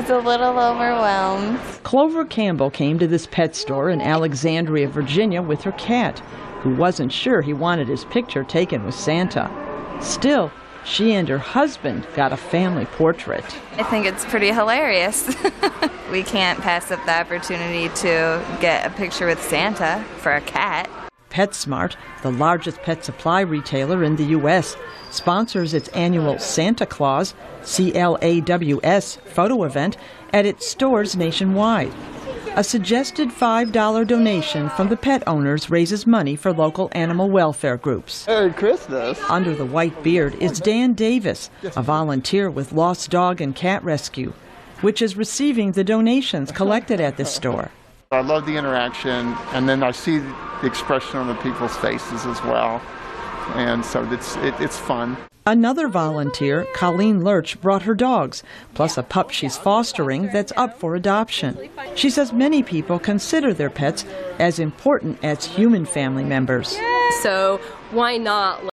He's a little overwhelmed. Clover Campbell came to this pet store in Alexandria, Virginia with her cat, who wasn't sure he wanted his picture taken with Santa. Still, she and her husband got a family portrait. I think it's pretty hilarious. We can't pass up the opportunity to get a picture with Santa for a cat. PetSmart, the largest pet supply retailer in the U.S., sponsors its annual Santa Claus, CLAWS, photo event at its stores nationwide. A suggested $5 donation from the pet owners raises money for local animal welfare groups. Merry Christmas. Under the white beard is Dan Davis, a volunteer with Lost Dog and Cat Rescue, which is receiving the donations collected at this store. I love the interaction, and then I see the expression on the people's faces as well, and so it's fun. Another volunteer, Colleen Lurch, brought her dogs, plus a pup she's fostering that's up for adoption. She says many people consider their pets as important as human family members. So why not